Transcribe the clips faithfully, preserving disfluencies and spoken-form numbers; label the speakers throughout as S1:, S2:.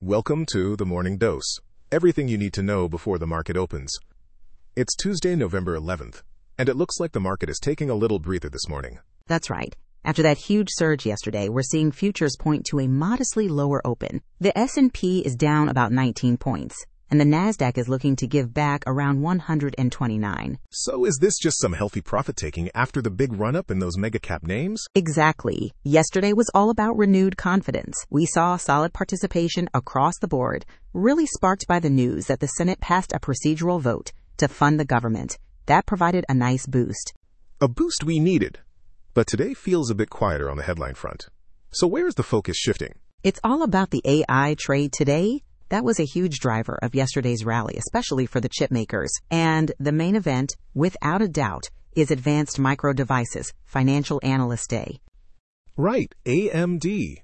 S1: Welcome to the Morning Dose. Everything you need to know before the market opens. It's Tuesday, November eleventh, and it looks like the market is taking a little breather this morning.
S2: That's right. After that huge surge yesterday, we're seeing futures point to a modestly lower open. The S and P is down about nineteen points, and the NASDAQ is looking to give back around one hundred twenty-nine.
S1: So is this just some healthy profit-taking after the big run-up in those mega-cap names?
S2: Exactly. Yesterday was all about renewed confidence. We saw solid participation across the board, really sparked by the news that the Senate passed a procedural vote to fund the government. That provided a nice boost.
S1: A boost we needed. But today feels a bit quieter on the headline front. So where is the focus shifting?
S2: It's all about the A I trade today. That was a huge driver of yesterday's rally, especially for the chip makers. And the main event, without a doubt, is Advanced Micro Devices Financial Analyst Day.
S1: Right, A M D.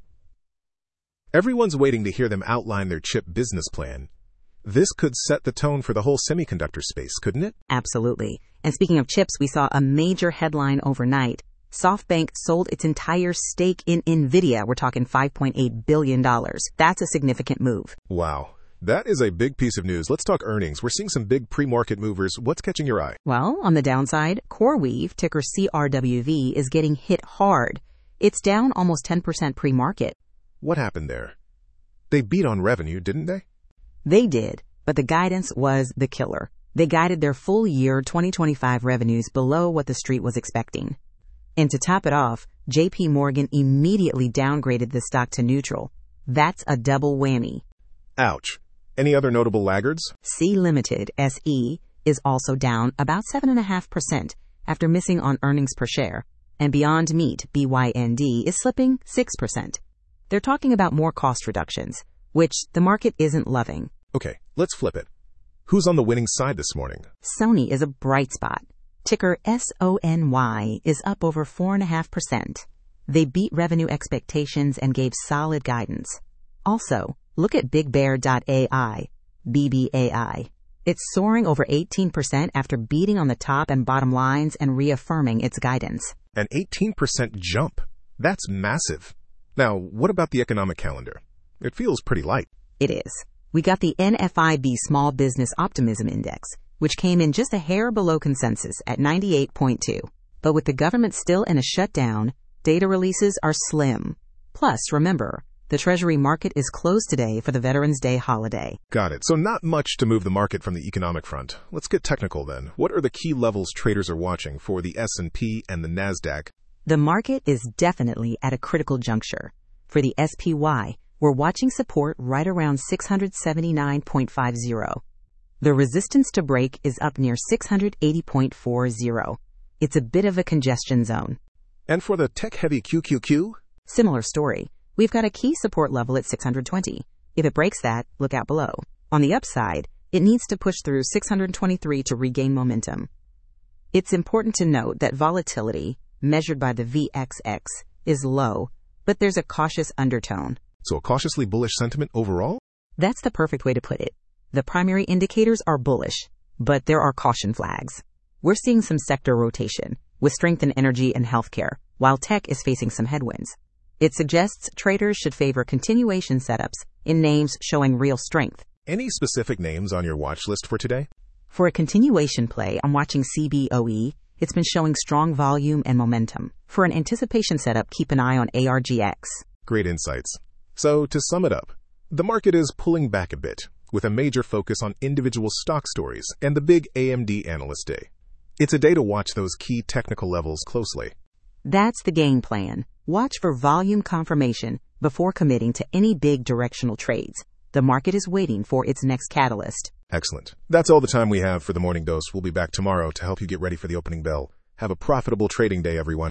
S1: Everyone's waiting to hear them outline their chip business plan. This could set the tone for the whole semiconductor space, couldn't it?
S2: Absolutely. And speaking of chips, we saw a major headline overnight. SoftBank sold its entire stake in NVIDIA. We're talking five point eight billion dollars. That's a significant move.
S1: Wow. That is a big piece of news. Let's talk earnings. We're seeing some big pre-market movers. What's catching your eye?
S2: Well, on the downside, CoreWeave, ticker C R W V, is getting hit hard. It's down almost ten percent pre-market.
S1: What happened there? They beat on revenue, didn't they?
S2: They did, but the guidance was the killer. They guided their full year twenty twenty-five revenues below what the street was expecting. And to top it off, J P Morgan immediately downgraded the stock to neutral. That's a double whammy.
S1: Ouch. Any other notable laggards?
S2: Sea Limited, S E, is also down about seven point five percent after missing on earnings per share. And Beyond Meat, B Y N D, is slipping six percent. They're talking about more cost reductions, which the market isn't loving.
S1: Okay, let's flip it. Who's on the winning side this morning?
S2: Sony is a bright spot. Ticker S O N Y is up over four point five percent. They beat revenue expectations and gave solid guidance. Also, look at Big Bear dot A I, B B A I. It's soaring over eighteen percent after beating on the top and bottom lines and reaffirming its guidance.
S1: An eighteen percent jump. That's massive. Now, what about the economic calendar? It feels pretty light.
S2: It is. We got the N F I B Small Business Optimism Index, which came in just a hair below consensus at ninety-eight point two. But with the government still in a shutdown, data releases are slim. Plus, remember, the Treasury market is closed today for the Veterans Day holiday.
S1: Got it. So not much to move the market from the economic front. Let's get technical then. What are the key levels traders are watching for the S and P and the NASDAQ?
S2: The market is definitely at a critical juncture. For the S P Y, we're watching support right around six hundred seventy-nine point five zero. The resistance to break is up near six hundred eighty point four zero. It's a bit of a congestion zone.
S1: And for the tech-heavy Q Q Q?
S2: Similar story. We've got a key support level at six hundred twenty. If it breaks that, look out below. On the upside, it needs to push through six hundred twenty-three to regain momentum. It's important to note that volatility, measured by the V X X, is low, but there's a cautious undertone.
S1: So a cautiously bullish sentiment overall?
S2: That's the perfect way to put it. The primary indicators are bullish, but there are caution flags. We're seeing some sector rotation, with strength in energy and healthcare, while tech is facing some headwinds. It suggests traders should favor continuation setups in names showing real strength.
S1: Any specific names on your watch list for today?
S2: For a continuation play, I'm watching C B O E. It's been showing strong volume and momentum. For an anticipation setup, keep an eye on A R G X.
S1: Great insights. So to sum it up, the market is pulling back a bit, with a major focus on individual stock stories and the big A M D Analyst Day. It's a day to watch those key technical levels closely.
S2: That's the game plan. Watch for volume confirmation before committing to any big directional trades. The market is waiting for its next catalyst.
S1: Excellent. That's all the time we have for the Morning Dose. We'll be back tomorrow to help you get ready for the opening bell. Have a profitable trading day, everyone.